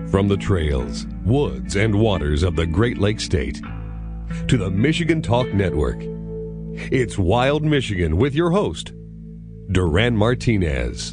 From the trails, woods, and waters of the Great Lakes State to the Michigan Talk Network, it's Wild Michigan with your host, Duran Martinez.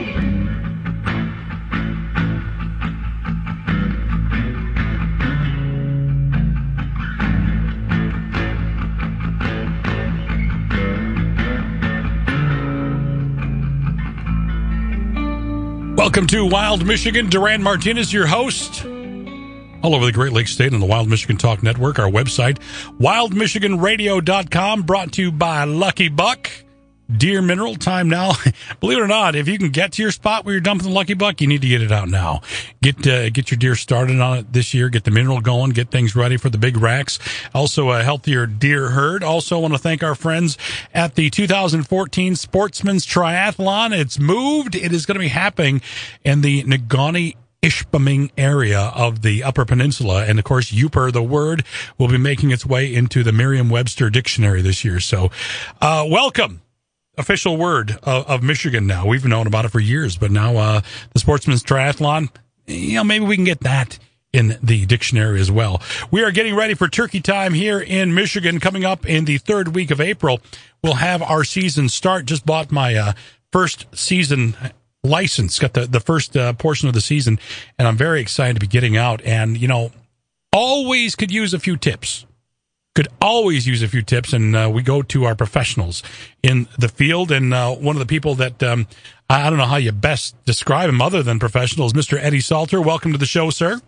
Welcome to Wild Michigan. Duran Martinez, your host. All over the Great Lakes State on the Wild Michigan Talk Network. Our website, wildmichiganradio.com, brought to you by Lucky Buck. Deer Mineral, time now. Believe it or not, if you can get to your spot where you're dumping the Lucky Buck, you need to get it out now. Get your deer started on it this year. Get the mineral going. Get things ready for the big racks. Also, a healthier deer herd. Also, want to thank our friends at the 2014 Sportsman's Triathlon. It's moved. It is going to be happening in the Negaunee-Ishpeming area of the Upper Peninsula. And, of course, Yooper, the word, will be making its way into the Merriam-Webster Dictionary this year. So, welcome. Official word of Michigan now. We've known about it for years, but now the Sportsman's Triathlon, maybe we can get that in the dictionary as well. We are getting ready for turkey time here in Michigan. Coming up in the third week of April, we'll have our season start. Just bought my first season license, got the first portion of the season, and I'm very excited to be getting out. And, always could use a few tips. Could always use a few tips, and we go to our professionals in the field. And one of the people that I don't know how you best describe him other than professional is Mr. Eddie Salter. Welcome to the show, sir.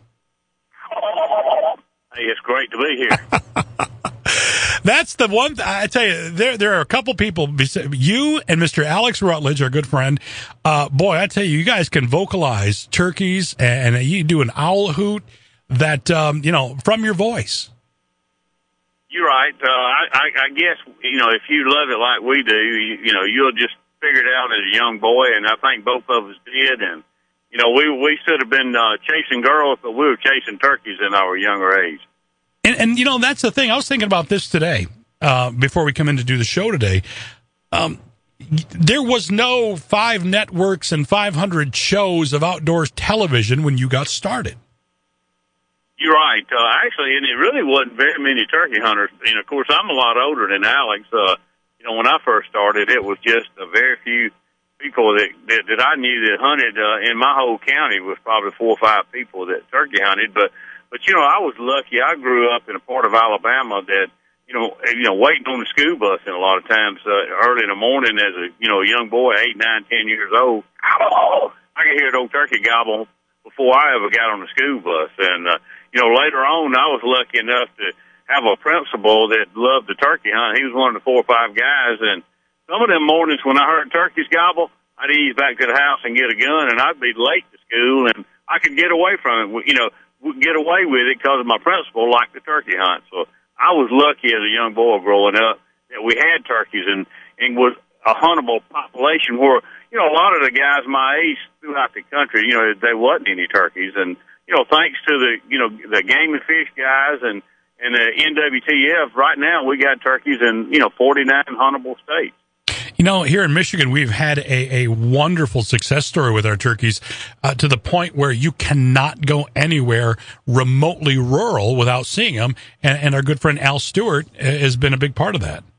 Hey, it's great to be here. That's the one. I tell you, there are a couple people. You and Mr. Alex Rutledge, our good friend. Boy, I tell you guys can vocalize turkeys, and you do an owl hoot that from your voice. You're right. I guess, if you love it like we do, you'll just figure it out as a young boy, and I think both of us did. And, we should have been chasing girls, but we were chasing turkeys in our younger age. And that's the thing. I was thinking about this today, before we come in to do the show today. There was no 5 networks and 500 shows of outdoors television when you got started. You're right. Actually, and it really wasn't very many turkey hunters. Of course, I'm a lot older than Alex. When I first started, it was just a very few people that I knew that hunted in my whole county. Was probably 4 or 5 people that turkey hunted. But I was lucky. I grew up in a part of Alabama that waiting on the school bus, and a lot of times early in the morning as a young boy, 8, 9, 10 years old, I could hear an old turkey gobble before I ever got on the school bus. And later on, I was lucky enough to have a principal that loved the turkey hunt. He was one of the 4 or 5 guys, and some of them mornings when I heard turkeys gobble, I'd ease back to the house and get a gun, and I'd be late to school, and I could get away from it, get away with it because my principal liked the turkey hunt. So I was lucky as a young boy growing up that we had turkeys and was a huntable population where, a lot of the guys my age throughout the country, there wasn't any turkeys. And, thanks to the Game and Fish guys and the NWTF, right now we got turkeys in, 49 huntable states. Here in Michigan, we've had a wonderful success story with our turkeys to the point where you cannot go anywhere remotely rural without seeing them. And our good friend Al Stewart has been a big part of that.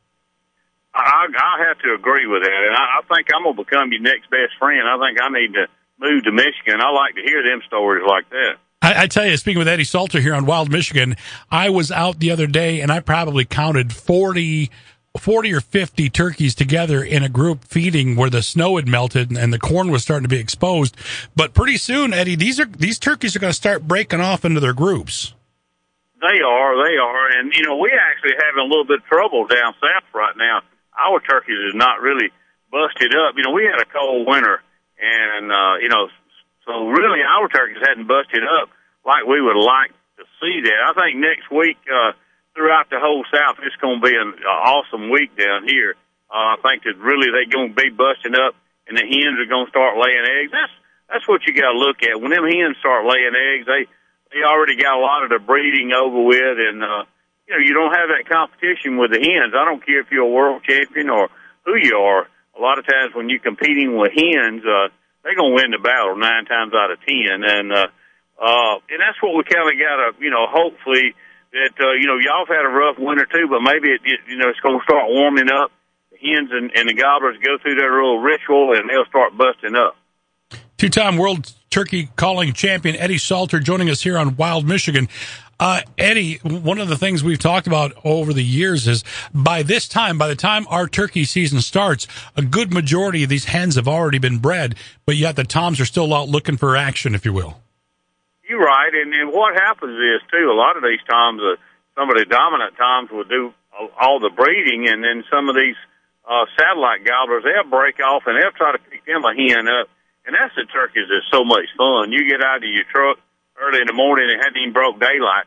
I have to agree with that. And I think I'm going to become your next best friend. I think I need to move to Michigan. I like to hear them stories like that. I tell you, speaking with Eddie Salter here on Wild Michigan, I was out the other day and I probably counted 40 or 50 turkeys together in a group feeding where the snow had melted and the corn was starting to be exposed. But pretty soon, Eddie, these turkeys are going to start breaking off into their groups. They are. And, we actually having a little bit of trouble down south right now. Our turkeys is not really busted up. We had a cold winter and, so really our turkeys hadn't busted up like we would like to see that. I think next week, throughout the whole South, it's going to be an awesome week down here. I think that really they're going to be busting up, and the hens are going to start laying eggs. That's what you got to look at. When them hens start laying eggs, they already got a lot of the breeding over with, and you don't have that competition with the hens. I don't care if you're a world champion or who you are. A lot of times when you're competing with hens, they're going to win the battle 9 times out of 10. And And that's what we kind of got to, hopefully that, y'all have had a rough winter too, but maybe it's going to start warming up. The hens and the gobblers go through their little ritual and they'll start busting up. Two-time world turkey calling champion Eddie Salter joining us here on Wild Michigan. Eddie, one of the things we've talked about over the years is by the time our turkey season starts, a good majority of these hens have already been bred, but yet the toms are still out looking for action, if you will. You're right, and what happens is, too, a lot of these toms, some of the dominant toms will do all the breeding, and then some of these satellite gobblers, they'll break off and they'll try to pick them a hen up, and that's the turkeys that's so much fun. You get out of your truck early in the morning and hadn't even broke daylight.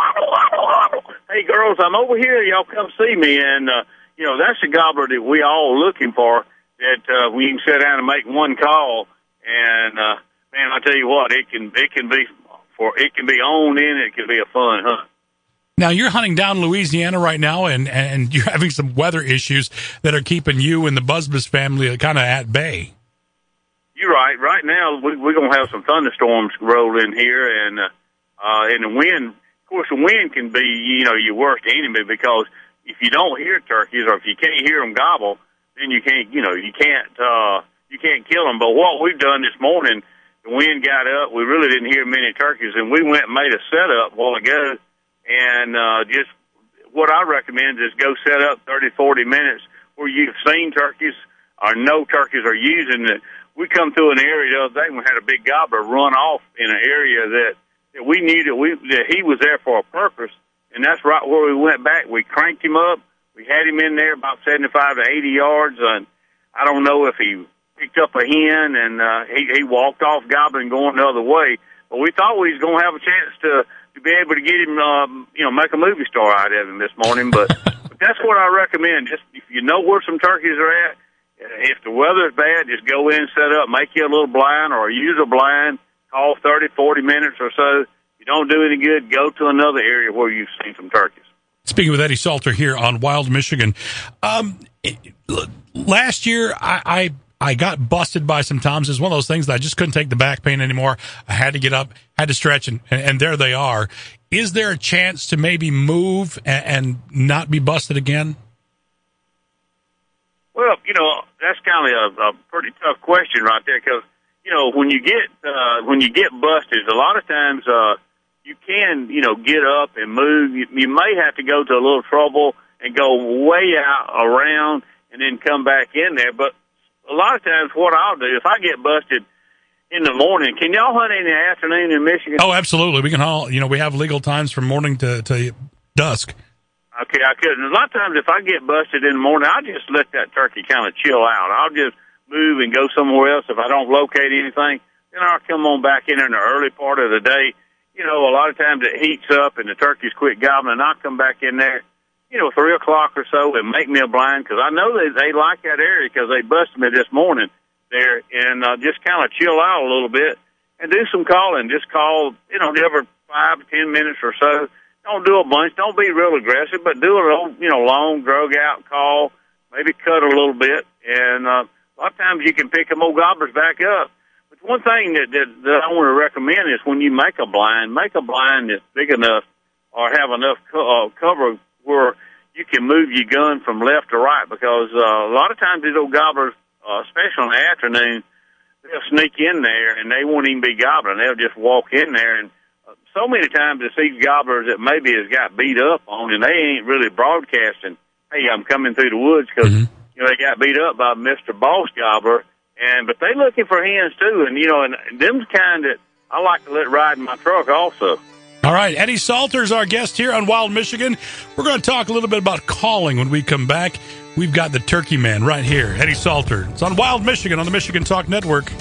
Hey, girls, I'm over here. Y'all come see me. And, that's the gobbler that we all looking for, that we can sit down and make one call. And, man, I tell you what, it can be owned in. It can be a fun hunt. Now, you're hunting down Louisiana right now, and you're having some weather issues that are keeping you and the Busbus family kind of at bay. You're right. Right now, we're going to have some thunderstorms roll in here, and the wind, of course, the wind can be, your worst enemy, because if you don't hear turkeys or if you can't hear them gobble, then you can't kill them. But what we've done this morning, the wind got up. We really didn't hear many turkeys, and we went and made a setup a while ago, and just what I recommend is go set up 30, 40 minutes where you've seen turkeys or no turkeys are using it. We come through an area the other day and we had a big gobbler run off in an area that we knew that he was there for a purpose, and that's right where we went back. We cranked him up. We had him in there about 75 to 80 yards, and I don't know if he picked up a hen, and he walked off gobbling going the other way. But we thought we was going to have a chance to be able to get him, make a movie star out of him this morning. But that's what I recommend. Just if you know where some turkeys are at, if the weather's bad, just go in, set up, make you a little blind or use a blind, call 30, 40 minutes or so. If you don't do any good, go to another area where you've seen some turkeys. Speaking with Eddie Salter here on Wild Michigan. Last year, I got busted by some toms. It's one of those things that I just couldn't take the back pain anymore. I had to get up, had to stretch, and there they are. Is there a chance to maybe move and not be busted again? Well, that's kind of a pretty tough question right there, because, when you get busted, a lot of times you can, get up and move. You may have to go to a little trouble and go way out around and then come back in there. But a lot of times what I'll do, if I get busted in the morning, can y'all hunt in the afternoon in Michigan? Oh, absolutely. We can all, we have legal times from morning to dusk. Okay, I couldn't. A lot of times if I get busted in the morning, I'll just let that turkey kind of chill out. I'll just move and go somewhere else. If I don't locate anything, then I'll come on back in the early part of the day. A lot of times it heats up and the turkeys quit gobbling, and I'll come back in there, 3 o'clock or so and make me a blind, because I know they like that area because they busted me this morning there, and just kind of chill out a little bit and do some calling. Just call, every 5 to 10 minutes or so. Don't do a bunch. Don't be real aggressive, but do a long, drug out call, maybe cut a little bit. And a lot of times you can pick them old gobblers back up. But one thing that I want to recommend is when you make a blind that's big enough or have enough cover where you can move your gun from left to right, because a lot of times these old gobblers, especially in the afternoon, they'll sneak in there and they won't even be gobbling. They'll just walk in there, and so many times it's these gobblers that maybe has got beat up on, and they ain't really broadcasting, hey, I'm coming through the woods, because, they got beat up by Mr. Boss Gobbler, but they looking for hens too, and them's kind that I like to let ride in my truck also. All right, Eddie Salter is our guest here on Wild Michigan. We're going to talk a little bit about calling when we come back. We've got the Turkey Man right here, Eddie Salter. It's on Wild Michigan on the Michigan Talk Network.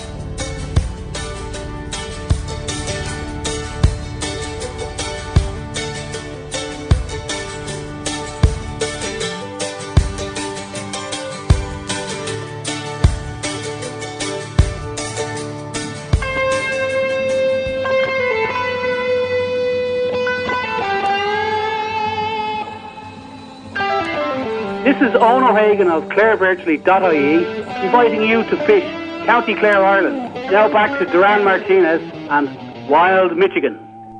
This is Owen O'Hagan of ClaireVirtually.ie inviting you to fish County Clare, Ireland. Now back to Duran Martinez and Wild Michigan.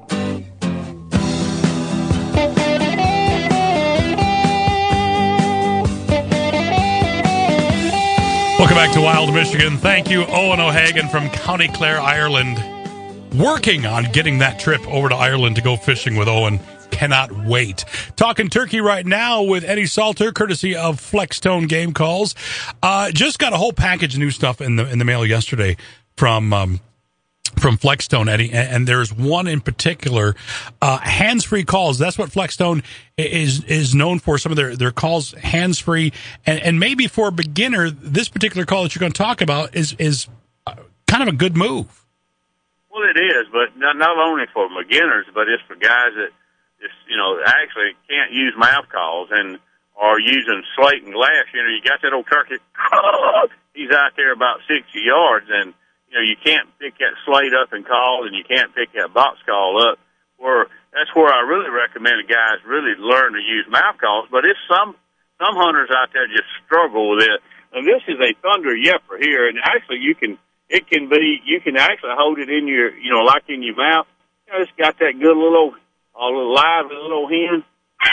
Welcome back to Wild Michigan. Thank you, Owen O'Hagan from County Clare, Ireland. Working on getting that trip over to Ireland to go fishing with Owen. Cannot wait. Talking turkey right now with Eddie Salter, courtesy of Flexstone Game Calls. Just got a whole package of new stuff in the mail yesterday from Flexstone, Eddie, and there's one in particular, hands-free calls. That's what Flexstone is known for. Some of their calls hands-free, and maybe for a beginner, this particular call that you're going to talk about is kind of a good move. Well, it is, but not only for beginners, but it's for guys that just actually can't use mouth calls and are using slate and glass. You got that old turkey. He's out there about 60 yards, and you can't pick that slate up and call, and you can't pick that box call up. That's where I really recommend guys really learn to use mouth calls. But it's some hunters out there just struggle with it. And this is a thunder yepper here, and actually you can actually hold it in your like in your mouth. It's got that good little lively little hen.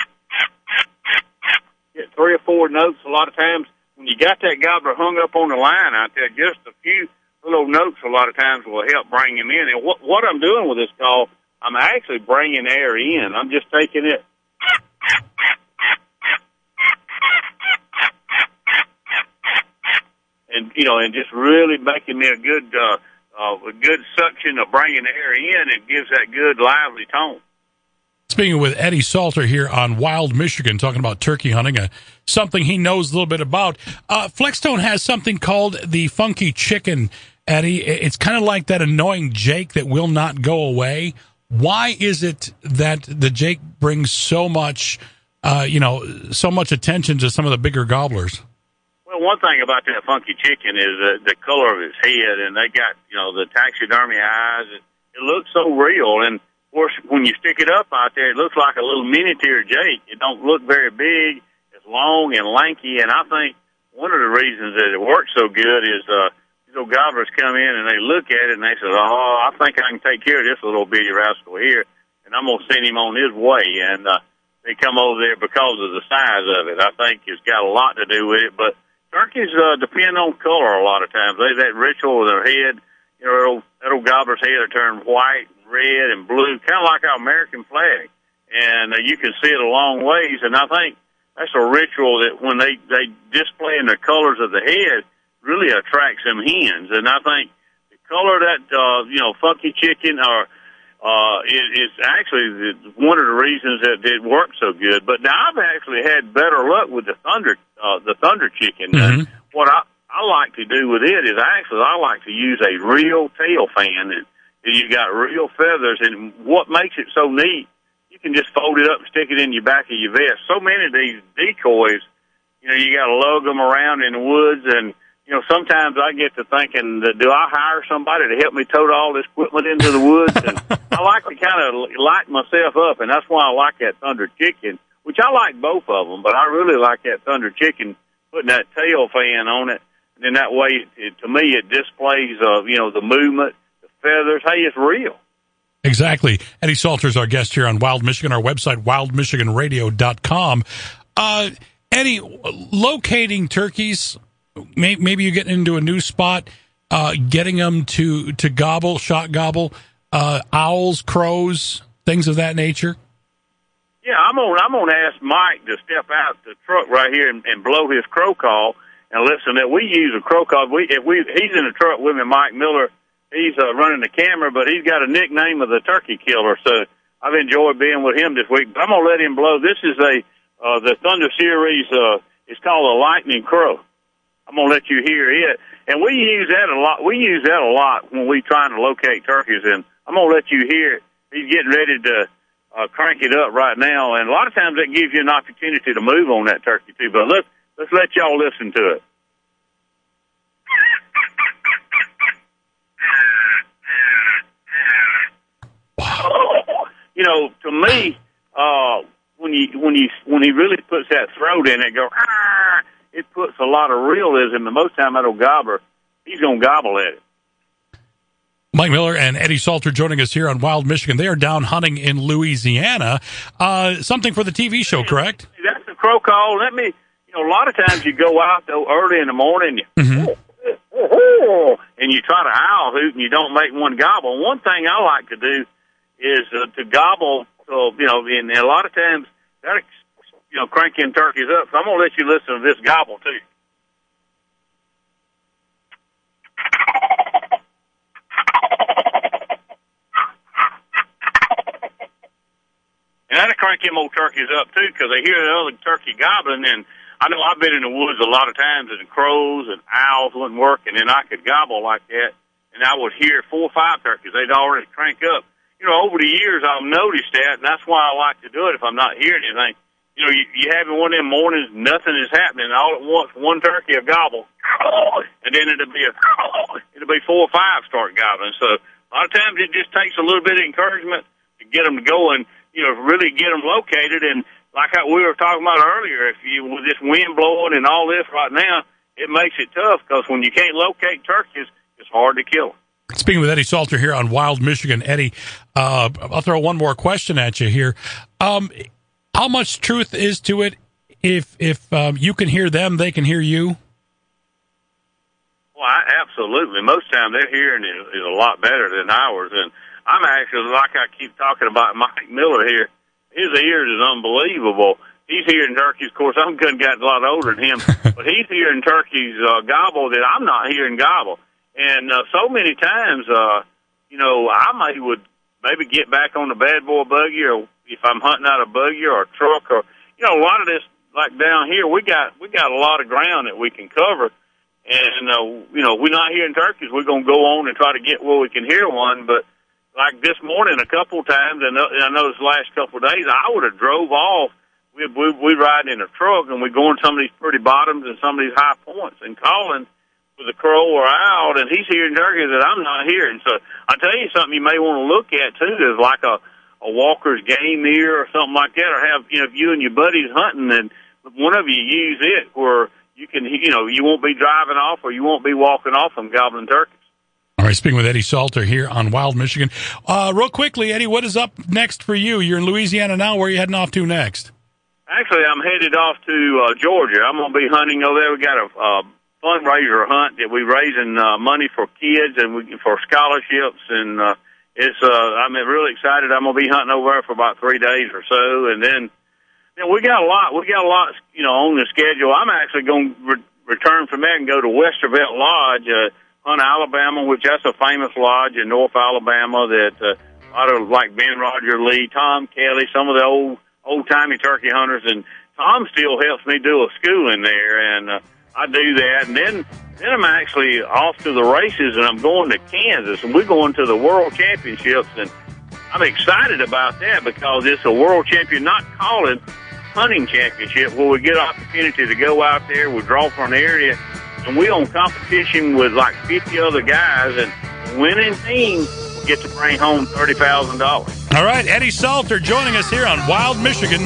Get 3 or 4 notes a lot of times. When you got that gobbler hung up on the line out there, just a few little notes a lot of times will help bring him in. And what I'm doing with this call, I'm actually bringing air in. I'm just taking it. And just really making me a good suction of bringing the air in, and gives that good lively tone. Speaking with Eddie Salter here on Wild Michigan, talking about turkey hunting, something he knows a little bit about. Flexstone has something called the Funky Chicken, Eddie. It's kind of like that annoying Jake that will not go away. Why is it that the Jake brings so much attention to some of the bigger gobblers? Well, one thing about that Funky Chicken is the color of his head, and they got, the taxidermy eyes. It looks so real, and of course, when you stick it up out there, it looks like a little miniature Jake. It don't look very big. It's long and lanky, and I think one of the reasons that it works so good is these little gobblers come in and they look at it and they say, I think I can take care of this little bitty rascal here, and I'm going to send him on his way. And they come over there because of the size of it. I think it's got a lot to do with it, but turkeys depend on color a lot of times. They that ritual with their head, that old gobbler's head will turn white, red, and blue, kind of like our American flag. And you can see it a long ways, and I think that's a ritual that when they display in the colors of the head really attracts them hens. And I think the color of that, Funky Chicken is actually one of the reasons that it works so good. But now I've actually had better luck with the Thunder Chicken. Mm-hmm. What I like to do with it is I like to use a real tail fan, and you got real feathers. And what makes it so neat, you can just fold it up and stick it in your back of your vest. So many of these decoys, you got to lug them around in the woods, and sometimes I get to thinking, do I hire somebody to help me tote all this equipment into the woods? And I like to kind of light myself up, and that's why I like that Thunder Chicken, which I like both of them, but I really like that Thunder Chicken, putting that tail fan on it, and then that way, to me, it displays, the movement, the feathers. Hey, it's real. Exactly. Eddie Salter is our guest here on Wild Michigan, our website, wildmichiganradio.com. Eddie, locating turkeys, maybe you get into a new spot, getting them to gobble, shot gobble, owls, crows, things of that nature. Yeah, I'm gonna ask Mike to step out the truck right here and blow his crow call and listen. That we use a crow call. He's in the truck with me, Mike Miller. He's running the camera, but he's got a nickname of the Turkey Killer. So I've enjoyed being with him this week. But I'm gonna let him blow. This is the Thunder Series. It's called a Lightning Crow. I'm gonna let you hear it, and we use that a lot. We use that a lot when we trying to locate turkeys, and I'm gonna let you hear it. He's getting ready to crank it up right now, and a lot of times that gives you an opportunity to move on that turkey too. But let's let y'all listen to it. To me, when he really puts that throat in it, it puts a lot of realism. And most time that old gobbler, he's gonna gobble at it. Mike Miller and Eddie Salter joining us here on Wild Michigan. They are down hunting in Louisiana. Something for the TV show, correct? That's the crow call. A lot of times you go out though early in the morning and you try to owl hoot and you don't make one gobble. One thing I like to do is to gobble. So, and a lot of times that cranking turkeys up. So I'm going to let you listen to this gobble too. And that'll crank them old turkeys up, too, because they hear the other turkey gobbling. And I know I've been in the woods a lot of times, and crows and owls wouldn't work, and then I could gobble like that, and I would hear 4 or 5 turkeys. They'd already crank up. Over the years, I've noticed that, and that's why I like to do it if I'm not hearing anything. You have one of them mornings, nothing is happening. All at once, one turkey will gobble, and then it'll be 4 or 5 start gobbling. So a lot of times it just takes a little bit of encouragement to get them to go and, really get them located. And like we were talking about earlier, with this wind blowing and all this right now, it makes it tough because when you can't locate turkeys, it's hard to kill them. Speaking with Eddie Salter here on Wild Michigan. Eddie, I'll throw one more question at you here. How much truth is to it if you can hear them, they can hear you? Well, absolutely. Most times their hearing is a lot better than ours. And I'm actually, like I keep talking about Mike Miller here, his ears is unbelievable. He's hearing turkeys. Of course, I'm got a lot older than him, but he's hearing turkeys gobble that I'm not hearing gobble. And so many times, I would maybe get back on the bad boy buggy, or if I'm hunting out a buggy or a truck, or a lot of this, like down here, we got a lot of ground that we can cover. And we're not hearing turkeys. We're gonna go on and try to get where we can hear one, but. Like this morning, a couple times, and I know this last couple of days, I would have drove off. We ride in a truck, and we go on some of these pretty bottoms and some of these high points, and calling with a crow or owl, and he's hearing turkeys that I'm not hearing. So I tell you something you may want to look at too is like a Walker's Game Ear or something like that, or have if you and your buddies hunting, and one of you use it where you can you won't be driving off or you won't be walking off them gobbling turkeys. All right, speaking with Eddie Salter here on Wild Michigan. Real quickly, Eddie, what is up next for you? You're in Louisiana now. Where are you heading off to next? Actually, I'm headed off to Georgia. I'm going to be hunting over there. We got a fundraiser hunt that we're raising money for kids and for scholarships. And I'm really excited. I'm going to be hunting over there for about 3 days or so. And then we got a lot. On the schedule. I'm actually going to return from there and go to Westervelt Lodge. Hunt Alabama, which that's a famous lodge in North Alabama that a lot of like Ben Roger Lee, Tom Kelly, some of the old-timey turkey hunters, and Tom still helps me do a schooling there, and I do that. And then I'm actually off to the races, and I'm going to Kansas, and we're going to the World Championships, and I'm excited about that because it's a World Champion, not calling hunting championship, where we get an opportunity to go out there, we draw from an area, and we on competition with like 50 other guys, and winning team will get to bring home $30,000. All right, Eddie Salter joining us here on Wild Michigan.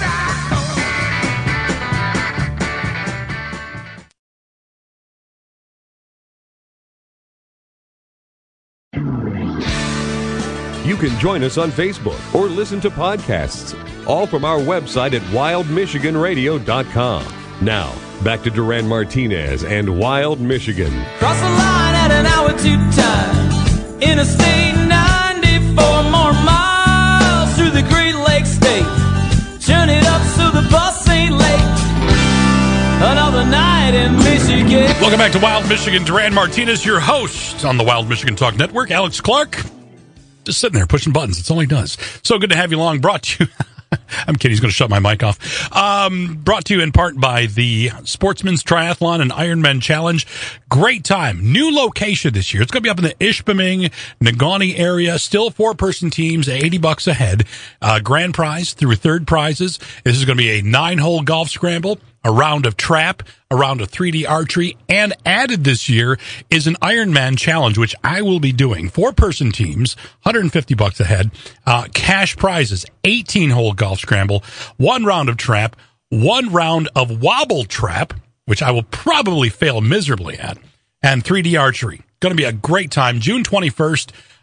You can join us on Facebook or listen to podcasts, all from our website at wildmichiganradio.com. Now, back to Duran Martinez and Wild Michigan. Cross the line at an hour to time. Interstate 94 more miles through the Great Lakes State. Turn it up so the bus ain't late. Another night in Michigan. Welcome back to Wild Michigan. Duran Martinez, your host on the Wild Michigan Talk Network. Alex Clark, just sitting there pushing buttons. That's all he does. So good to have you along. Brought to you. I'm kidding. He's going to shut my mic off. Brought to you in part by the Sportsman's Triathlon and Ironman Challenge. Great time. New location this year. It's going to be up in the Ishpeming, Negaunee area. Still 4-person teams, $80 a head. Grand prize through third prizes. This is going to be a 9-hole golf scramble, a round of trap, a round of 3D archery, and added this year is an Ironman Challenge, which I will be doing. 4-person teams, $150 a head, cash prizes, 18-hole golf scramble, 1 round of trap, 1 round of wobble trap, which I will probably fail miserably at, and 3D archery. Going to be a great time. June 21st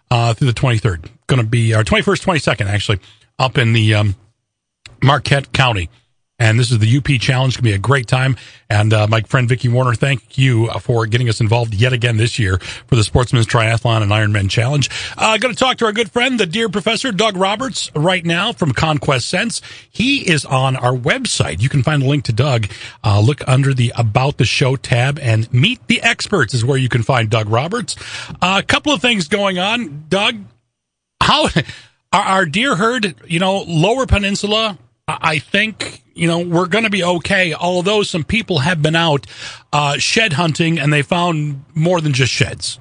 through the 23rd. Going to be our 21st, 22nd, actually, up in the Marquette County. And this is the UP Challenge. It's going to be a great time. And my friend Vicki Warner, thank you for getting us involved yet again this year for the Sportsman's Triathlon and Ironman Challenge. Going to talk to our good friend, the deer professor, Doug Roberts, right now from Conquest Scents. He is on our website. You can find a link to Doug. Look under the About the Show tab, and Meet the Experts is where you can find Doug Roberts. A couple of things going on. Doug, how our deer herd, Lower Peninsula, I think, we're going to be okay, although some people have been out shed hunting, and they found more than just sheds.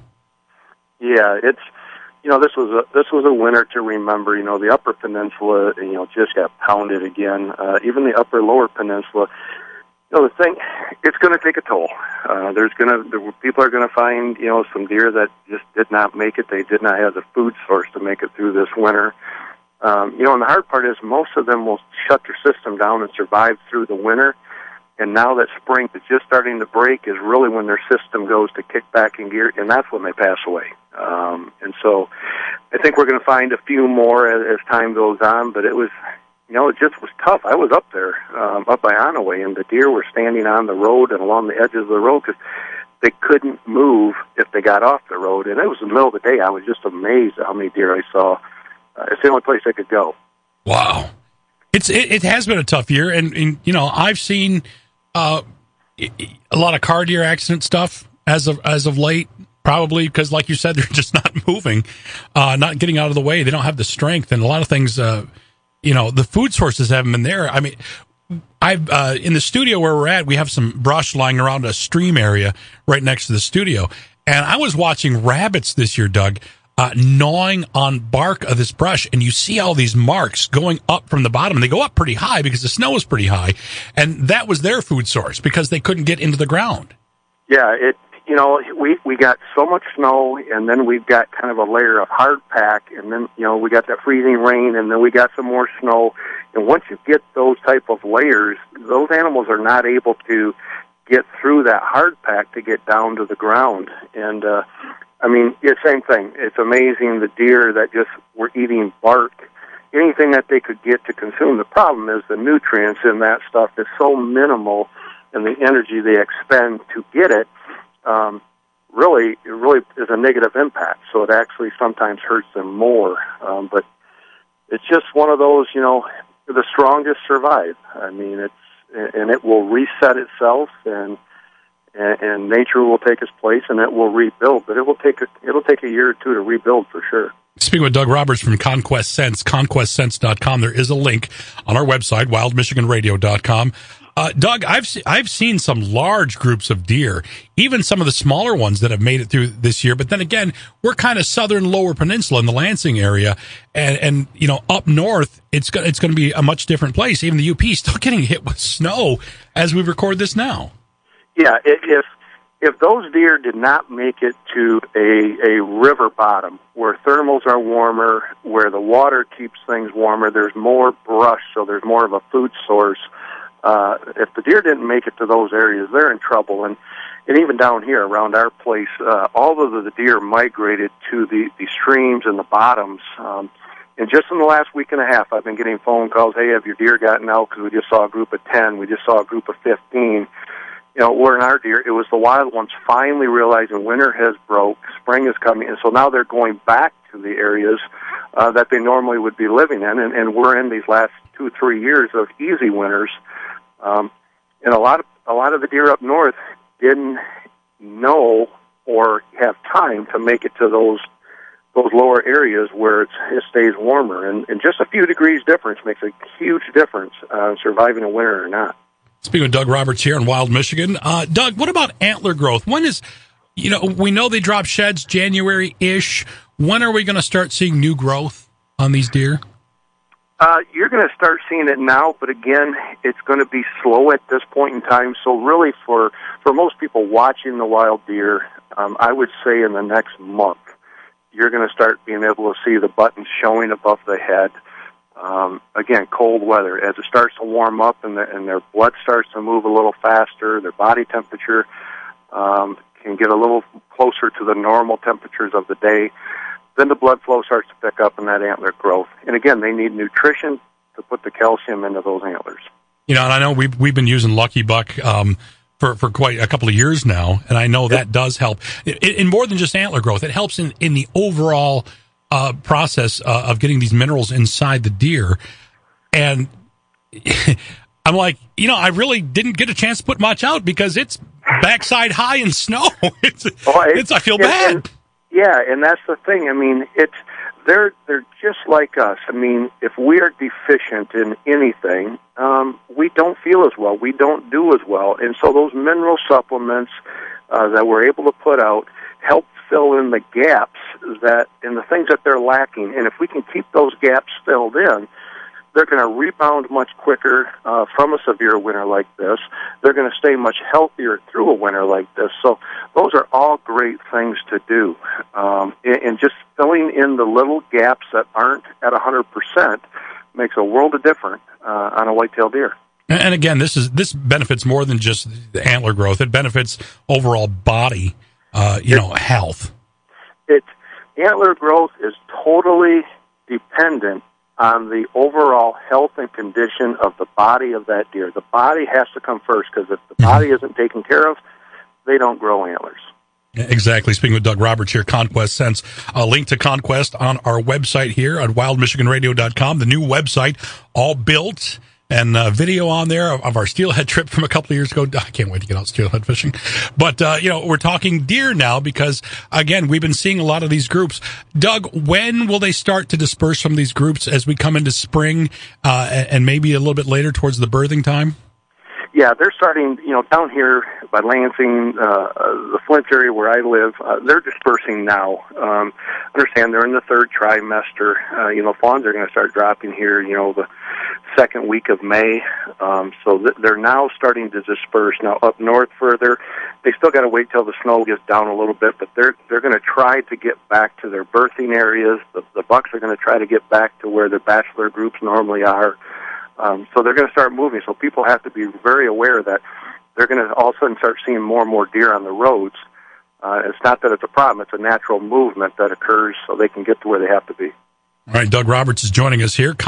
Yeah, it's, this was a winter to remember. The Upper Peninsula, just got pounded again. Even the Lower Peninsula. The thing, it's going to take a toll. People are going to find, some deer that just did not make it. They did not have the food source to make it through this winter. And the hard part is most of them will shut their system down and survive through the winter. And now that spring is just starting to break is really when their system goes to kick back in gear, and that's when they pass away. And so I think we're going to find a few more as time goes on, but it was, it just was tough. I was up there, up by Onaway, and the deer were standing on the road and along the edges of the road because they couldn't move if they got off the road. And it was the middle of the day. I was just amazed at how many deer I saw. It's the only place I could go. Wow. It has been a tough year, and I've seen a lot of car deer accident stuff as of late, probably because, like you said, they're just not moving, not getting out of the way. They don't have the strength, and a lot of things, the food sources haven't been there. I mean, I've in the studio where we're at, we have some brush lying around a stream area right next to the studio, and I was watching rabbits this year, Doug, gnawing on bark of this brush, and you see all these marks going up from the bottom, and they go up pretty high because the snow is pretty high, and that was their food source because they couldn't get into the ground. Yeah, we got so much snow, and then we've got kind of a layer of hard pack, and then we got that freezing rain, and then we got some more snow, and once you get those type of layers, those animals are not able to get through that hard pack to get down to the ground. And it's the same thing. It's amazing the deer that just were eating bark, anything that they could get to consume. The problem is the nutrients in that stuff is so minimal, and the energy they expend to get it really is a negative impact. So it actually sometimes hurts them more. But it's just one of those, the strongest survive. I mean, it will reset itself, and nature will take its place, and it will rebuild. But it'll take a year or two to rebuild for sure. Speaking with Doug Roberts from Conquest Scents, conquestscents.com. There is a link on our website, wildmichiganradio.com. Doug, I've seen some large groups of deer, even some of the smaller ones that have made it through this year. But then again, we're kind of southern Lower Peninsula in the Lansing area, and up north, it's going to be a much different place. Even the UP is still getting hit with snow as we record this now. Yeah, if those deer did not make it to a river bottom where thermals are warmer, where the water keeps things warmer, there's more brush, so there's more of a food source. If the deer didn't make it to those areas, they're in trouble. And even down here around our place, all of the deer migrated to the streams and the bottoms. And just in the last week and a half, I've been getting phone calls, hey, have your deer gotten out? Because we just saw a group of 10. We just saw a group of 15. We're in our deer. It was the wild ones finally realizing winter has broke, spring is coming, and so now they're going back to the areas that they normally would be living in, and we're in these last 2-3 years of easy winters. And a lot of the deer up north didn't know or have time to make it to those lower areas where it stays warmer, and just a few degrees difference makes a huge difference surviving a winter or not. Speaking of Doug Roberts here in Wild Michigan, Doug, what about antler growth? When is, we know they drop sheds January-ish. When are we going to start seeing new growth on these deer? You're going to start seeing it now, but again, it's going to be slow at this point in time. So really for most people watching the wild deer, I would say in the next month, you're going to start being able to see the buttons showing above the head. Again, cold weather. As it starts to warm up and their blood starts to move a little faster, their body temperature can get a little closer to the normal temperatures of the day. then the blood flow starts to pick up in that antler growth. And again, they need nutrition to put the calcium into those antlers. And I know we've been using Lucky Buck for quite a couple of years now, and I know that does help in more than just antler growth. It helps in the overall process of getting these minerals inside the deer. And I'm like, I really didn't get a chance to put much out because it's backside high in snow. I feel bad. And that's the thing. I mean, they're just like us. I mean, if we are deficient in anything, we don't feel as well. We don't do as well. And so those mineral supplements that we're able to put out help fill in the gaps in the things that they're lacking. And if we can keep those gaps filled in, they're going to rebound much quicker from a severe winter like this. They're going to stay much healthier through a winter like this. So those are all great things to do. And just filling in the little gaps that aren't at 100% makes a world of difference on a whitetail deer. And again, this benefits more than just the antler growth. It benefits overall body, health. Antler growth is totally dependent on the overall health and condition of the body of that deer. The body has to come first, because if the body isn't taken care of, they don't grow antlers. Exactly. Speaking with Doug Roberts here, Conquest Sense. A link to Conquest on our website here at wildmichiganradio.com. The new website, all built, and video on there of our steelhead trip from a couple of years ago. I can't wait to get out steelhead fishing. But, we're talking deer now because, again, we've been seeing a lot of these groups. Doug, when will they start to disperse from these groups as we come into spring and maybe a little bit later towards the birthing time? Yeah, they're starting, down here by Lansing, the Flint area where I live, they're dispersing now. Understand they're in the third trimester. Fawns are going to start dropping here, the second week of May. So they're now starting to disperse. Now up north further, they still got to wait till the snow gets down a little bit, but they're going to try to get back to their birthing areas. The bucks are going to try to get back to where their bachelor groups normally are. So they're going to start moving. So people have to be very aware that they're going to all of a sudden start seeing more and more deer on the roads. It's not that it's a problem. It's a natural movement that occurs so they can get to where they have to be. All right, Doug Roberts is joining us here.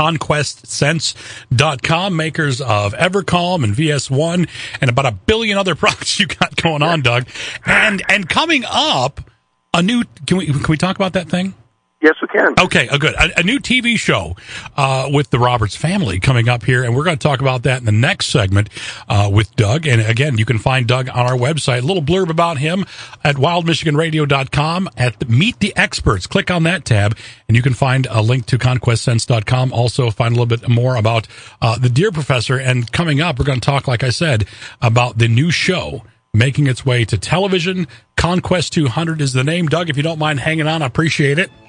ConquestSense.com, makers of EverCalm and VS1 and about 1 billion other products you got going on, Doug. And coming up, a new, can we talk about that thing? Yes, we can. Okay, good. A new TV show with the Roberts family coming up here, and we're going to talk about that in the next segment with Doug. And again, you can find Doug on our website. A little blurb about him at wildmichiganradio.com at Meet the Experts. Click on that tab, and you can find a link to ConquestSense.com. Also, find a little bit more about the Deer Professor. And coming up, we're going to talk, like I said, about the new show making its way to television. Conquest 200 is the name. Doug, if you don't mind hanging on, I appreciate it.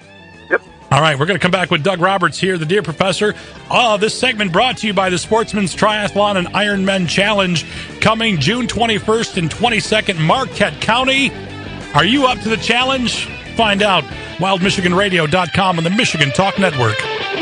All right, we're going to come back with Doug Roberts here, the Deer Professor. This segment brought to you by the Sportsman's Triathlon and Ironman Challenge, coming June 21st and 22nd, Marquette County. Are you up to the challenge? Find out. WildMichiganRadio.com and the Michigan Talk Network.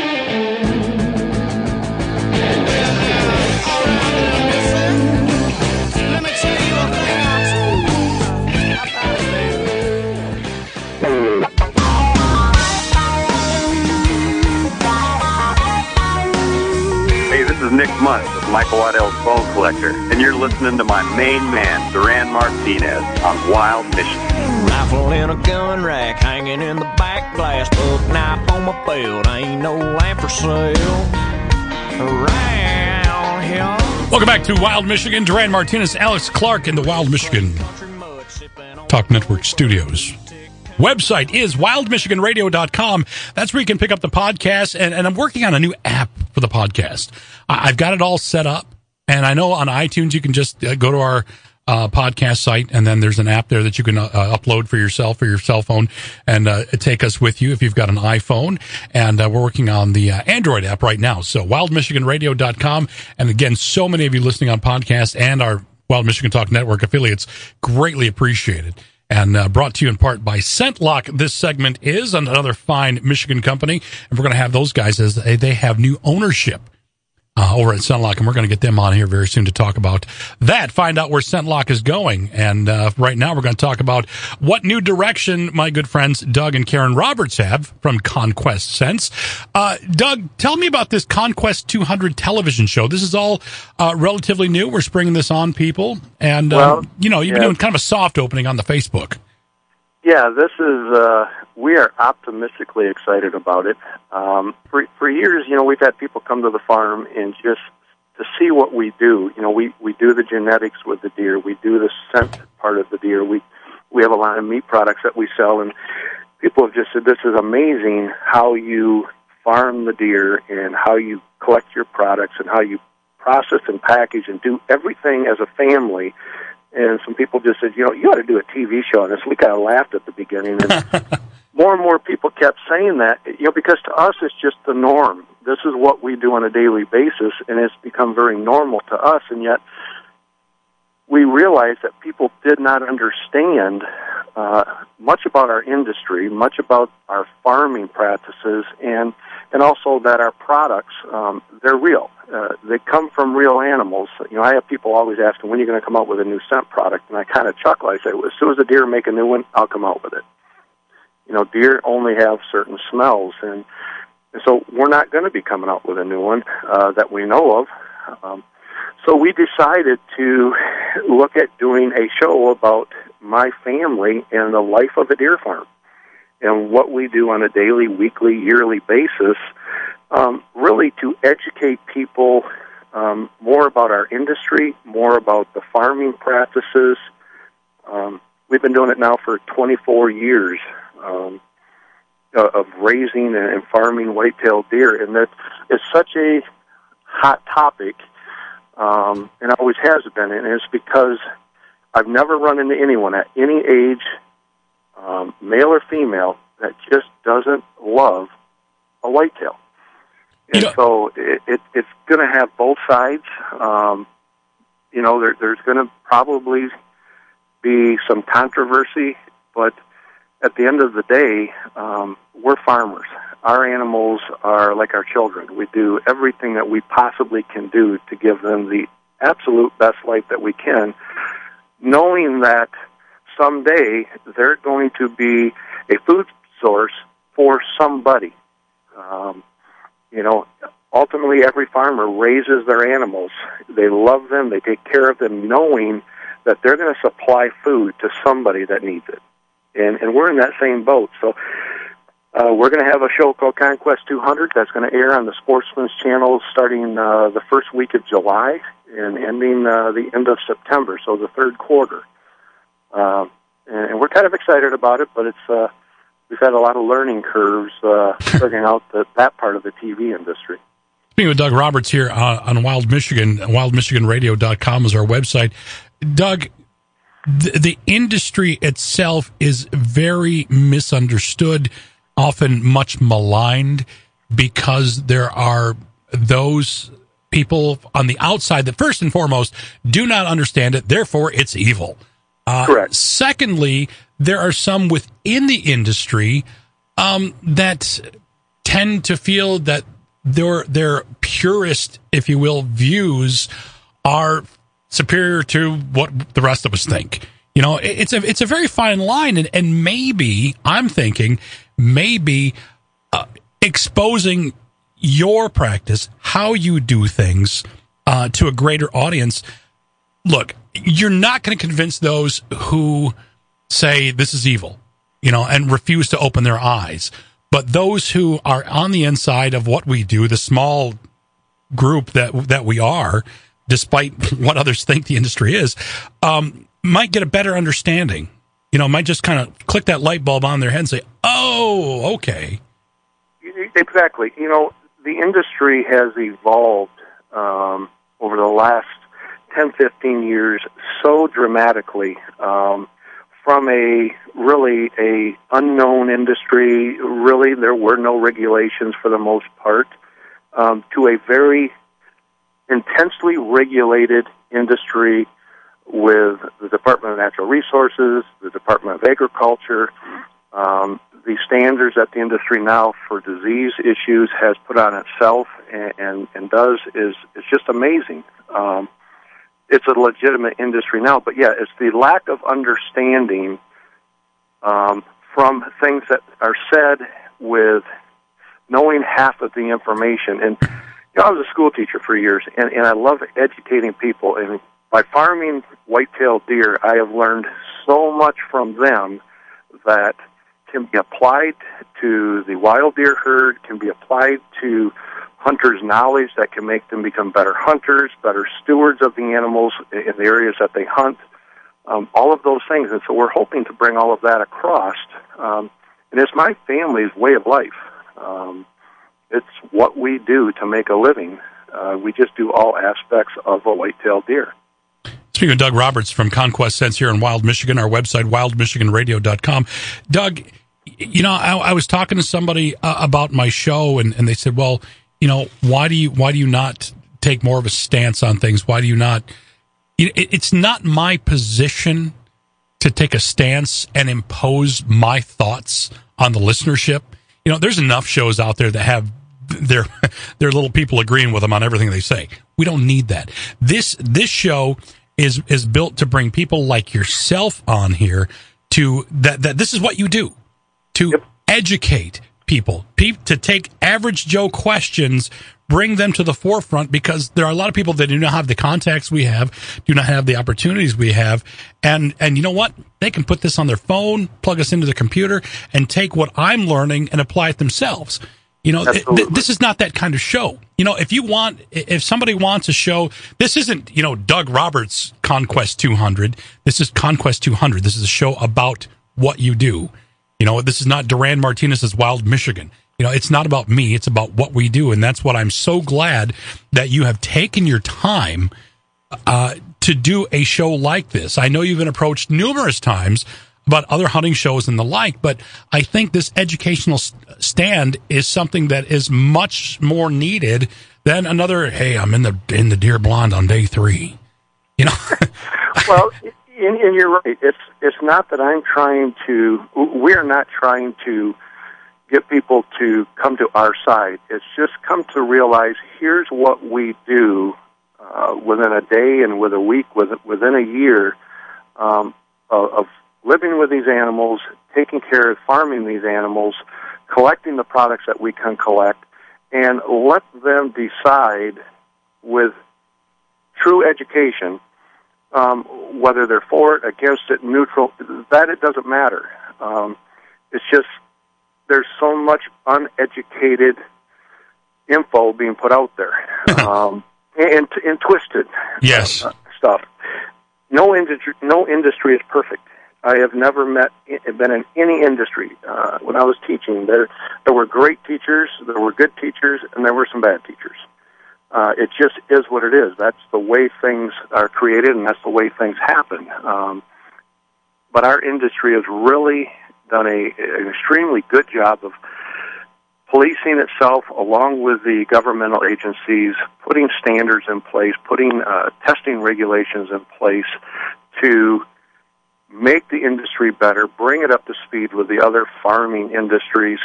This is Nick Munt with Michael Waddell's Bone Collector, and you're listening to my main man, Duran Martinez, on Wild Michigan. Rifle in a gun rack, hanging in the back glass, book knife on my belt, ain't no lamp for sale around here. Welcome back to Wild Michigan. Duran Martinez, Alex Clark in the Wild Michigan Talk Network studios. Website is wildmichiganradio.com. That's where you can pick up the podcast, and I'm working on a new app for the podcast. I've got it all set up, and I know on iTunes you can just go to our podcast site, and then there's an app there that you can upload for yourself or your cell phone and take us with you if you've got an iPhone. And we're working on the Android app right now. So wildmichiganradio.com. And again, so many of you listening on podcast and our Wild Michigan Talk Network affiliates, greatly appreciated. And brought to you in part by ScentLock. This segment is another fine Michigan company, and we're going to have those guys as they have new ownership over at ScentLok, and we're going to get them on here very soon to talk about that, find out where ScentLok is going. And right now we're going to talk about what new direction my good friends Doug and Karen Roberts have from Conquest Scents. Doug, tell me about this Conquest 200 television show. This is all relatively new. We're springing this on people. And, you've been doing kind of a soft opening on the Facebook. Yeah, this is, we are optimistically excited about it. For years, we've had people come to the farm and just to see what we do. We do the genetics with the deer. We do the scent part of the deer. We have a lot of meat products that we sell, and people have just said, this is amazing how you farm the deer and how you collect your products and how you process and package and do everything as a family. And some people just said, you ought to do a TV show on this. We kind of laughed at the beginning. And more and more people kept saying that, because to us it's just the norm. This is what we do on a daily basis, and it's become very normal to us. And yet we realized that people did not understand much about our industry, much about our farming practices, and also that our products, they're real. They come from real animals. I have people always asking, when are you going to come out with a new scent product? And I kind of chuckle. I say, as soon as the deer make a new one, I'll come out with it. Deer only have certain smells, and so we're not going to be coming out with a new one that we know of. So we decided to look at doing a show about my family and the life of a deer farm and what we do on a daily, weekly, yearly basis, really to educate people more about our industry, more about the farming practices. We've been doing it now for 24 years of raising and farming white-tailed deer, and that is such a hot topic, and always has been, and it's because I've never run into anyone at any age, male or female, that just doesn't love a whitetail. And so it's going to have both sides. There's going to probably be some controversy, but at the end of the day, we're farmers. Our animals are like our children. We do everything that we possibly can do to give them the absolute best life that we can, knowing that someday they're going to be a food source for somebody. Ultimately, every farmer raises their animals. They love them. They take care of them, knowing that they're going to supply food to somebody that needs it. And we're in that same boat. So we're going to have a show called Conquest 200 that's going to air on the Sportsman's Channel starting the first week of July and ending the end of September, so the third quarter. And we're kind of excited about it, but it's we've had a lot of learning curves figuring out that part of the TV industry. Speaking with Doug Roberts here on Wild Michigan, wildmichiganradio.com is our website. Doug, the industry itself is very misunderstood, often much maligned, because there are those people on the outside that first and foremost do not understand it, therefore it's evil. Correct. Secondly, there are some within the industry that tend to feel that their purist, if you will, views are superior to what the rest of us think. It's a very fine line, and maybe I'm thinking exposing your practice, how you do things, to a greater audience. Look, you're not going to convince those who say this is evil, and refuse to open their eyes. But those who are on the inside of what we do, the small group that we are, despite what others think the industry is, might get a better understanding. Might just kind of click that light bulb on their head and say, oh, okay. Exactly. The industry has evolved over the last 10, 15 years so dramatically, from a unknown industry, really there were no regulations for the most part, to a very intensely regulated industry with the Department of Natural Resources, the Department of Agriculture, The standards that the industry now for disease issues has put on itself and does is just amazing. It's a legitimate industry now, but yeah, it's the lack of understanding from things that are said with knowing half of the information. And I was a school teacher for years, and I love educating people. And by farming white-tailed deer, I have learned so much from them that can be applied to the wild deer herd, can be applied to hunters' knowledge that can make them become better hunters, better stewards of the animals in the areas that they hunt, all of those things. And so we're hoping to bring all of that across. And it's my family's way of life. It's what we do to make a living. We just do all aspects of a white-tailed deer. Speaking of Doug Roberts from Conquest Sense here in Wild Michigan, our website, wildmichiganradio.com. Doug, I was talking to somebody about my show, and they said, well, why do you not take more of a stance on things? Why do you not? It's not my position to take a stance and impose my thoughts on the listenership. There's enough shows out there that have their little people agreeing with them on everything they say. We don't need that. This show is built to bring people like yourself on here to that this is what you do, to educate people, to take average Joe questions, bring them to the forefront, because there are a lot of people that do not have the contacts we have, do not have the opportunities we have, and you know what? They can put this on their phone, plug us into the computer, and take what I'm learning and apply it themselves. This is not that kind of show. If somebody wants a show, this isn't, Doug Roberts' Conquest 200. This is Conquest 200. This is a show about what you do. This is not Duran Martinez's Wild Michigan. It's not about me. It's about what we do. And that's what I'm so glad that you have taken your time to do a show like this. I know you've been approached numerous times about other hunting shows and the like, but I think this educational stand is something that is much more needed than another, hey, I'm in the Deer Blonde on day 3. Well, and you're right. It's not that we're not trying to get people to come to our side. It's just come to realize here's what we do within a day and within a week, within a year of living with these animals, taking care of farming these animals, collecting the products that we can collect, and let them decide with true education whether they're for it, against it, neutral. That it doesn't matter. It's just there's so much uneducated info being put out there and twisted stuff. No industry is perfect. I have never been in any industry. When I was teaching, there were great teachers, there were good teachers, and there were some bad teachers. It just is what it is. That's the way things are created, and that's the way things happen. But our industry has really done an extremely good job of policing itself along with the governmental agencies, putting standards in place, putting testing regulations in place to make the industry better, bring it up to speed with the other farming industries,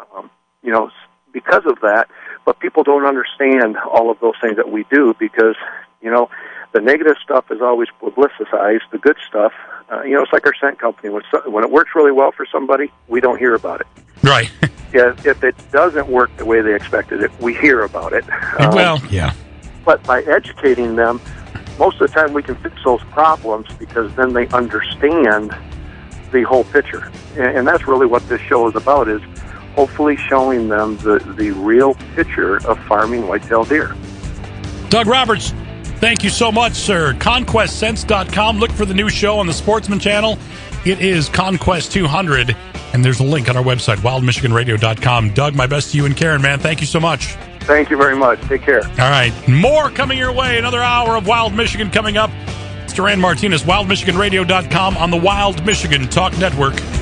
because of that. But people don't understand all of those things that we do because, the negative stuff is always publicized. The good stuff, it's like our scent company. When it works really well for somebody, we don't hear about it. Right. If it doesn't work the way they expected it, we hear about it. Yeah. But by educating them, most of the time we can fix those problems because then they understand the whole picture. And that's really what this show is about, is hopefully showing them the real picture of farming white-tailed deer. Doug Roberts, thank you so much, sir. ConquestSense.com. Look for the new show on the Sportsman Channel. It is Conquest 200, and there's a link on our website, wildmichiganradio.com. Doug, my best to you and Karen, man. Thank you so much. Thank you very much. Take care. All right. More coming your way. Another hour of Wild Michigan coming up. It's Duran Martinez, wildmichiganradio.com on the Wild Michigan Talk Network.